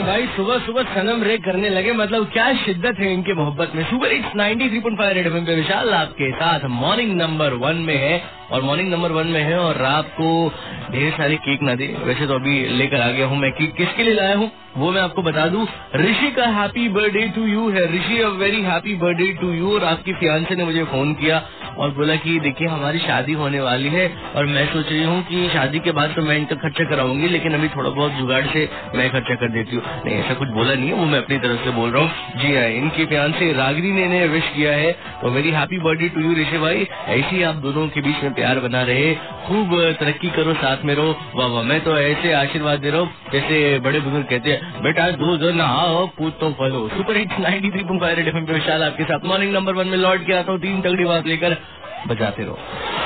भाई सुबह सुबह सनम रे करने लगे, मतलब क्या शिद्दत है इनकी मोहब्बत में। सुपर हिट्स 93.5 रेड एफएम पे विशाल आपके साथ मॉर्निंग नंबर 1 में है, और मॉर्निंग नंबर 1 में है, और रात को ढेर सारे केक ना दे। वैसे तो अभी लेकर आ गया हूँ मैं केक, किसके लिए लाया हूँ वो मैं आपको बता दूं। ऋषि का हैप्पी बर्थडे टू यू है। Rishi a very happy birthday to you. और आपकी फियांसे ने मुझे फोन किया और बोला कि देखिए हमारी शादी होने वाली है, और मैं सोच रही हूँ कि शादी के बाद तो मैं इनका खर्चा कराऊंगी, लेकिन अभी थोड़ा बहुत जुगाड़ से मैं खर्चा कर देती हूँ। नहीं, ऐसा कुछ बोला नहीं है, वो मैं अपनी तरफ से बोल रहा हूँ। जी हाँ, इनकी फियांसे रागिनी ने इन्हें विश किया है, तो very happy birthday to you Rishi भाई। ऐसे ही आप दोनों के बीच में प्यार बना रहे, खूब तरक्की करो, साथ में रहो। वाह वाह, मैं तो ऐसे आशीर्वाद दे रहा हूँ जैसे बड़े बुजुर्ग कहते हैं, बेटा दूध नहाओ पूत तो फलो। सुपर हिट्स 93.5 रेड एफएम पे विशाल आपके साथ मॉर्निंग नंबर 1 में लौट के आता हूँ 3 तगड़ी बात लेकर, बजाते रहो।